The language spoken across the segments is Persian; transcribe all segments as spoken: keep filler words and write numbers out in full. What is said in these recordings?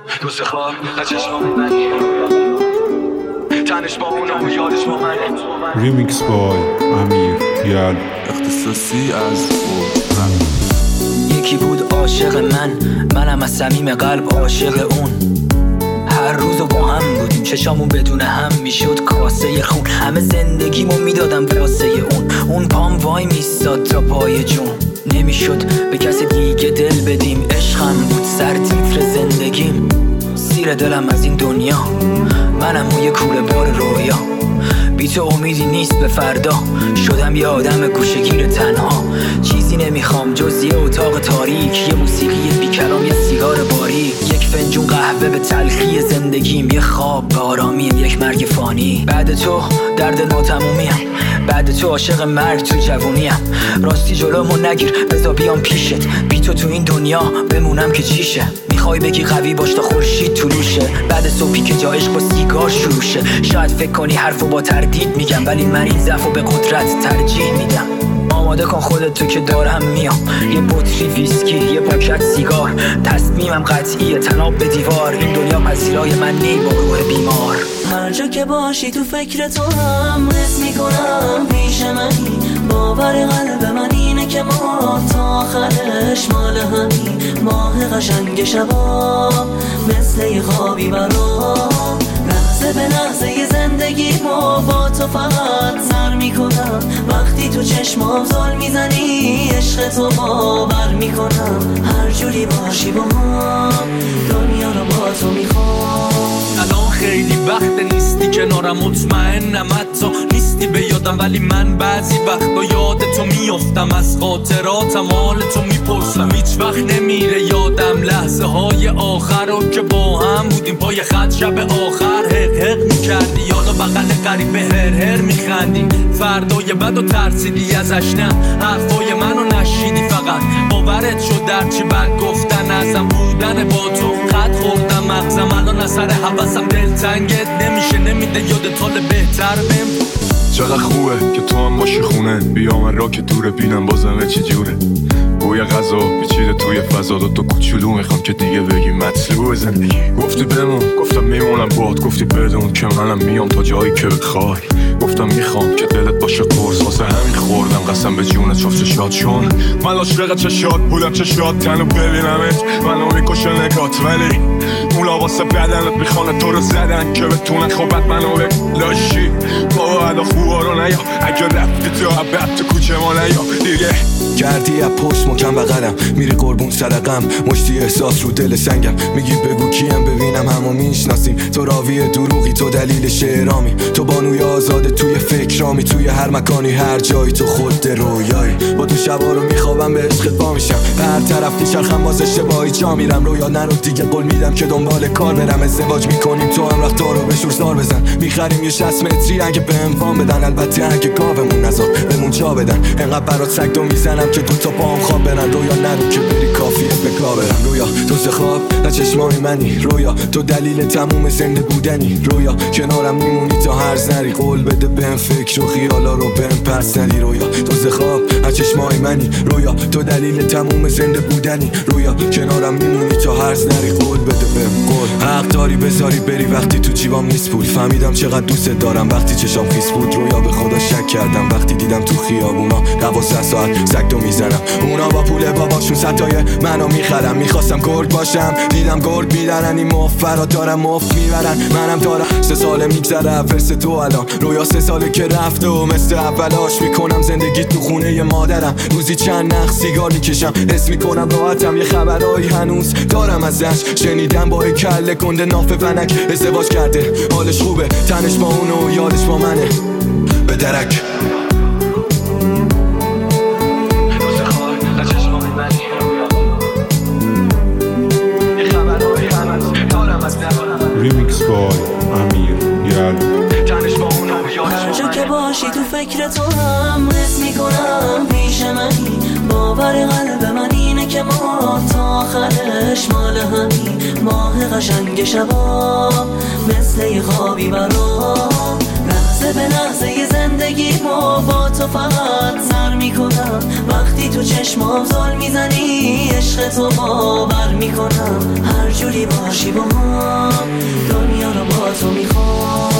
دوست خواب از چشمام منی تنش با اونم و یادش با منه. ریمیکس بای امیر یاد اختصاصی از فورم. یکی بود عاشق من، منم از صمیم قلب عاشق اون. هر روزو با هم بودیم، چشامون بدون هم میشد کاسه خون. همه زندگیمو میدادم واسه اون. اون پام وای میستاد تا پای جون. نمیشد به کسی دیگه دل بدیم. عشقم بود سر تیتر زندگیم. سیر دلم از این دنیا، منم و یه کوله بار رویا. بی تو امیدی نیست به فردا. شدم یه آدم گوشه‌گیر تنها. چیزی نمیخوام جز یه اتاق تاریک، یه موسیقی بی کلام، یه سیگار باریک، یک فنجون قهوه به تلخی زندگیم، یه خواب به آرامیم، یک مرگ فانی. بعد تو درد ناتمومیم، بعد تو عاشق مرگ تو جوونیم. راستی جلومو نگیر بذار بیام پیشت. بی تو تو این دنیا بمونم که چیشه. میخوای بگی قوی باش تا خورشید طلوشه. بعد صبحی که جا عشق با سیگار شروع شه. شاید فکر کنی حرفو با تردید میگم، ولی من این ضعفو به قدرت ترجیح میدم. آماده کن خودت تو که دارم میام. یه بطری ویسکی، یه پاکت سیگار. تصمیمم قطعیه تناب به دیوار. این دنیا پذیرای من نی با روح بیمار. هر جا که باشی تو فکر تو هم حس میکنم پیش منی. باور قلب من اینه که ما تا آخرش مال همین. ماه قشنگ شبا مثل یه خوابی برام. لحظه به لحظه ی زندگی ما با تو فقط سر میکنم. وقتی تو چشمام زل میزنی عشق تو باور میکنم. هر جوری باشی با هم دنیا رو با تو میخوام. الان خیلی وقت نیستی کنارم، مطمئنم حتی نیستی به یادم، ولی من بعضی وقتا یاد تو میافتم. از خاطراتم حال تو میپرسم. هیچ وقت نمیره یادم لحظه های آخر رو که با هم بودیم پای خط شب آخر. حق حق میکردی یادا بغل قریبه هر هر میخندی. فردای بد و ترسیدی ازش، نه حرفای منو نشیدی. فقط باورت شد در چی بد گفتن ازم بودن با تو. خط خوردم مغزم الان اثر حواسم. دلتنگت نمیشه نمیده یادت حال بهتر بهم. چقدر خوبه که تو هم باشی خونه. بیام را که دوره بینم بازم چی جوره. بوی غذا پیچیده توی فضا. دو تا کوچولو میخوام که دیگه بگی مطلوب زندگی. گفتی بمون گفتم میمونم باد. گفتی بدون که منم میام تا جایی که بخوای. گفتم میخوام که دلت باشه قرص. واسه همین خوردم قسم به جونت شفت شاد. چون من عاشق چه شاد بودم چه شاد تنو ببینمت. منو میکشه نگات ولی اونا واسه بدنت میخوانه تو رو زدن که بتونن خوبت منو بلاشی. با عدا خوبا رو نیا اگه رفتی تو عبد تو کوچه ما نیا دیگه. کردی از پشت مکم بغلم میری قربون صدقم. مشتی احساس رو دل سنگم. میگی بگو کیم ببینم همو میشناسیم. تو راوی دروغی تو دلیل شعرامی. تو بانوی آزاده توی فکرامی. توی هر مکانی هر جایی تو خود رویایی. با تو شبا رو میخوابم به عشقت پا میشم. هر طرف میچرخم باز اشتباهی جا میرم. رویا نرو دیگه قول میدم که دنبال کار برم. ازدواج میکنیم تو هم رفتار رو به شور سار بزن. میخریم یه شصت متری اگه بهم وام بدن. البته اگه گاومون نذار بمون جا بدن. انقدر برات سگ دو میزنم که دو تا پام خواب برن. رویا نرو که بری کافیه به کار برم. رویا تو خواب نه چشمای منی. رویا تو دلیل تموم زنده بودنی. رویا کنارم میمونی تا هر زری. قول بده بهم فکر و خیالا رو بهم پس ندی. رویا تو خواب نه چشمای منی. رویا تو دلیل تموم زنده بودنی. رویا کنارم میمونی تا هر زری. قول بده بهم قول. حق داری بذاری بری وقتی تو جیبام نیست پول. فهمیدم چقدر دوست دارم وقتی چشام خیس بود. رویا به خدا شک کردم وقتی دیدم تو خیابونا دوازده ساعت سگدو میزنم. اونا با پول باباشون ستای منو میخرم. میخواستم گرگ باشم دیدم گرگ میدارن. این مفرات دارم مفت میبرن. منم دارم سه ساله میگذره فرس تو الان. رویا سه ساله که رفته و مثل اولاش میکنم زندگی تو خونه ی مادرم. روزی چند نخ سیگار میکشم. حس میکنم راحتم. یه خبرایی هنوز دارم ازش. شنیدم با یه کله کنده ناف فنک ازدواج کرده. حالش خوبه تنش با اونو و یادش با منه. به درک ریمیکس بای امیر یاد هر جا که باشی تو فکر تو هم حس میکنم پیش منی. باور قلب من اینه که ما تا آخرش مال همین. ماه قشنگ شبا مثل یه خوابی برام. لحظه به لحظه ی زندگی ما با تو فقط سر میکنم. وقتی تو چشمام زل میزنی عشق تو باور میکنم. هر جوری باشی با هم دنیا رو با تو میخوام.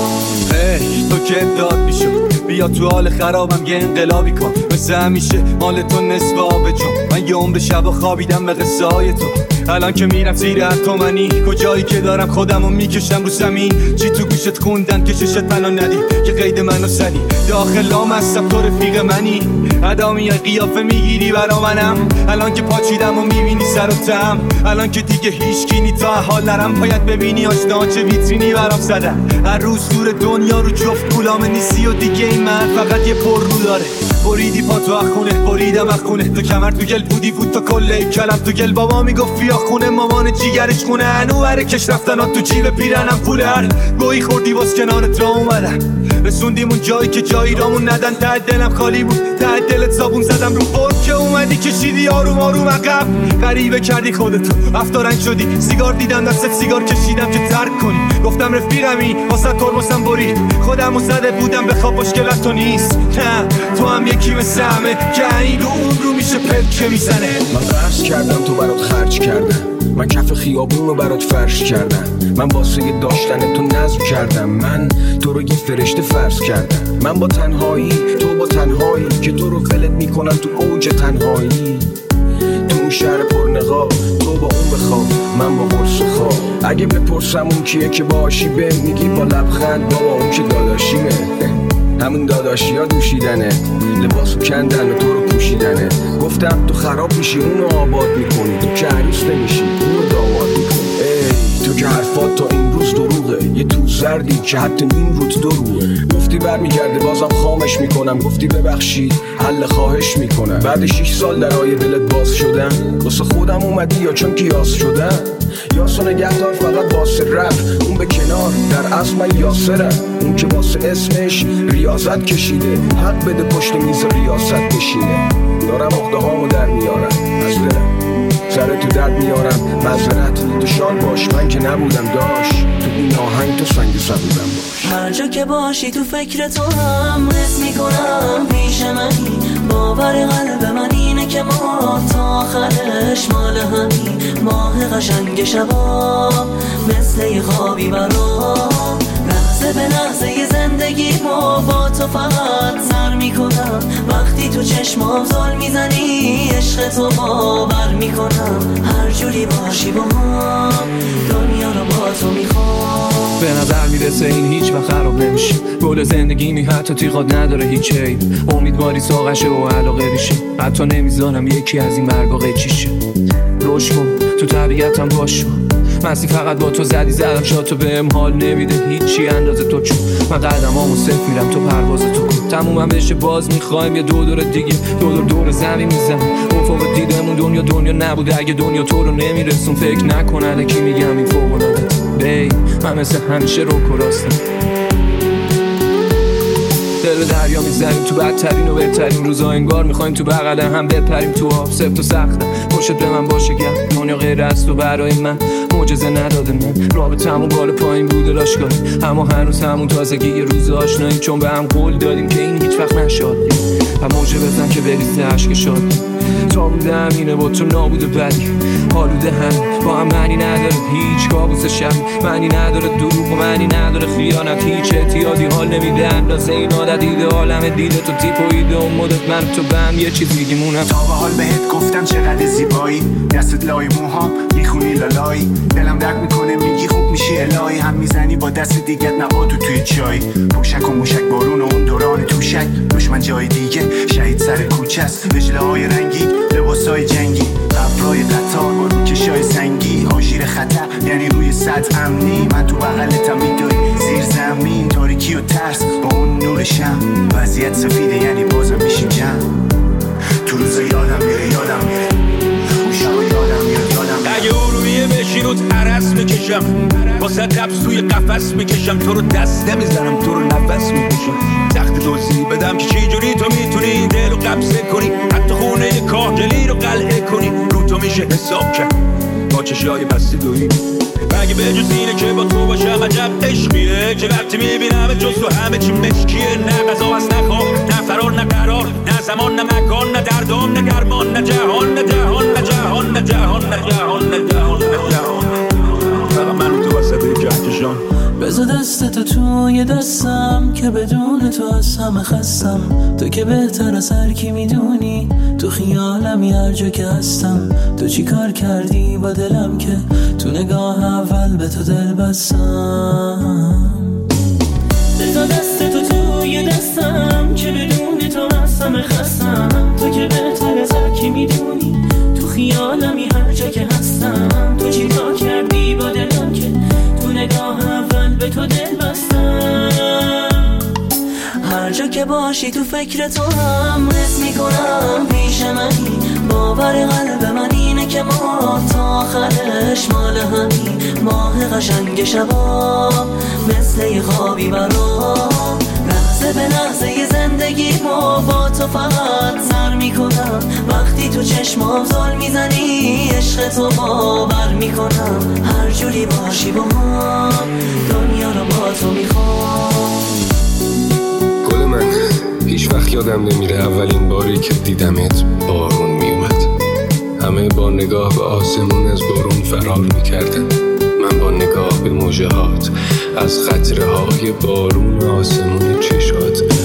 ای تو که داد میشد بیا تو حال خرابم یه انقلابی کن. مثل همیشه مال تو نصف آب جون. من یه عمر شب خوابیدم به قصه های تو. الان که میرم زیر اتمنی کجایی که دارم خودمو میکشم رو زمین. چی تو گوشت خوندن که چشت منو ندی که قید منو زنی. داخلام هستم تو رفیق منی. ادامی قیافه میگیری برا منم. الان که پاچیدم و میبینی سر و تم. الان که دیگه هیچ کینی تا حال نرم. باید ببینی آشنا چه ویترینی برام زدن. هر روز دور دنیا رو جفت غلام نیستی و دیگه این من فقط یه پر رو داره. بریدی پا تو اخونه بریدم اخونه. تو کمر تو گل بودی بود تو کله کلم تو گل. بابا میگفت بیا خونه مامان جیگرش خونه. هنو بره کش رفتن ها تو جیب پیرنم پوله. هر گویی خوردی باز کنارت را اومدم. رسوندیم اون جایی که جایی رامون ندن. ته دلم خالی بود ته دلت صابون زدم رو فرم که اومدی کشیدی آروم آروم عقب. غریبه کردی خودتو افتارنگ شدی. سیگار دیدم دستت سیگار کشیدم که ترک کنی. گفتم رفیقمی واسه ترمسم برید. خودمو زده بودم به خواب مشکلت تو نیست. نه تو هم یکی مثل همه که این رو اون رو میشه پلکه میزنه. من قرض کردم تو برات خرج کردم. من کف خیابون رو برات فرش کردم. من واسه داشتن تو نظم کردم. من تو رو یه فرشته فرض کردم. من با تنهایی تو با تنهایی که تو رو ولت میکنم تو اوج تنهایی. تو اون شهر پرنقاب تو با اون بخواب من با قرص خواب. اگه بپرسم اون کیه که باشی به میگی با لبخند بابا اون که داداشیمه. همون داداشی ها دوشیدنه لباسو کندن و تو رو پوشیدنه. گفتم تو خراب میشی اونو آباد میکنی. تو که عروس نمیشی اونو داماد میکنی. ای تو که حرفات تا این روز دروغه. یه تو زردی که حتی نیم روت دروغه. گفتی برمیگرده بازم خامش میکنم. گفتی ببخشید حل خواهش میکنم. بعد شیش سال درای دلت باز شدم. واسه خودم اومدی یا چون کیاس شدم. یاسو نگهدار فقط واسه رپ. اون به کنار در اصل من یاسرم. اون که واسه اسمش ریاضت کشیده. حق بده پشت میز ریاست بشینه. دارم اخده هامو در میارم از دلم. سر تو درد میارم معذرت. تو شاد باش من که نبودم داشت. تو این آهنگ تو سنگ سبودم باش. هر جا که باشی تو فکر تو هم حس میکنم پیش منی. باور قلب من اینه که ما تا آخرش مال همین. ماه قشنگ شبا مثل یه خوابی برام. لحظه به لحظه ی زندگی ما با تو فقط سر میکنم. وقتی تو چشمام زل میزنی عشق تو باور میکنم. هر جوری باشی با هم دنیا رو با تو میخوام. به نظر میرسه این هیچ وقت خراب نمیشه. گل زندگی می حتی تیغات نداره هیچ عیب. امیدواری ساقشه و علاقه ریشه. حتی نمیذارم یکی از این مرگا قیچیشه. روش کن تو طبیعتم باش. مستی فقط با تو زدی زدم شاتو بهم حال نمیده هیچی اندازه تو. چون من قدمامو صفر میرم تو پرواز تو کن. تمومم بشه باز میخوایم یه دو دور دیگه. دو دور دور زمین میزنم. افق دیدمون دنیا دنیا نبوده. اگه دنیا تو رو نمیرسون فکر نکنه کی میگم این فوق العاده. بی من مثل همیشه رو کراستم. دل دریا میزنیم تو بدترین و بهترین روزا. انگار میخوایم تو بغل هم بپریم تو آب. سفت و سخته پشت به من باشه گم. دنیا غیر از تو برای من معجزه نداده. من رابطمون بالا پایین بوده لاشگاهی. اما هنوز همون تازگی یه روز آشناییم. چون به هم قول دادیم که این هیچ وقت نشد. و موجه بزن که بریزه عشق شاد. تا بوده همینه با تو نابوده بدی. حالوده هم با هم معنی نداره هیچ کابوس شب. معنی نداره دروغ و معنی نداره خیانت. هیچ اعتیادی حال نمیده اندازه این عادت. دیده عالم دیده تو تیپ و ایده و مدت من تو به هم یه چیز میگیمونم. تا به حال بهت گفتم چقدر زیبایی. دستت لای موهام میخونی لالایی. دلم درد میکنه میگی خوب میشی الهی. هم میزنی با دست دیگت نباتو توی چای. پوشک و موشک بارون و اون دوران توشک. دشمن جای دیگه شهید سر کوچه است. رجله های رنگی لباسای جنگی. قبرای قطار با روکشای سنگی. آژیر خطر یعنی روی سطح امنی. من تو بغلتم میدوی زیر زمین. تاریکی و ترس با اون نور شم. وضعیت سفیده یعنی بازم میشیم جمع. تو روز یادم میره یادم میره اون شب یادم میره یادم میره. اگه ارویه بشی روت عرص میکشم. واسه قبض توی قفس میکشم. تو رو دست نمیزنم تو رو نفس میکشم. تخت دوزی بدم که چی جوری تو میتونی دل رو قبضه کنی. حتی خونه کاهگلی رو قلعه کنی. رو تو میشه حساب کرد با چشای بسته دویی. مگه به جز اینه که که با تو باشم عجب عشقیه که وقتی میبینم جز تو همه چی مشکیه. نه غذا هست نه خواب نه فرار نه قرار نه زمان نه مکان نه دردام نه گرمان نه جهان نه جهان نه جهان نه جهان نه جهان نه جهان نه جهان. فقط من تو وسط کهکشان. بذار دستتو توی دستم که بدون تو از همه خستم. تو که بهتر از هر کی میدونی تو خیالمی هر جا که هستم. تو چی کار کردی با دلم که تو نگاه اول به تو دل بستم. بذار دستتو توی دستم که بدون تو از همه خستم. تو که بهتر از هر کی میدونی تو خیالمی هر جا که هستم. تو چی کار کردی با دلم که تو نگاه اول به تو دل بستم. هر جا که باشی تو فکر تو هم حس میکنم پیش منی. باور قلب من اینه که ما تا آخرش مال همین. ماه قشنگ شبا مثل یه خوابی برام. لحظه به لحظه یه زندگی ما با تو فقط سر میکنم. وقتی تو چشمام زل میزنی عشق تو باور میکنم. هر جوری باشی با هم دنیا رو با تو میخوام. گل من هیچ وقت یادم نمیره اولین باری که دیدمت بارون میومد. همه با نگاه به آسمون از بارون فرار میکردن. من با نگاه به موجهات از قطره های بارون آسمون چشات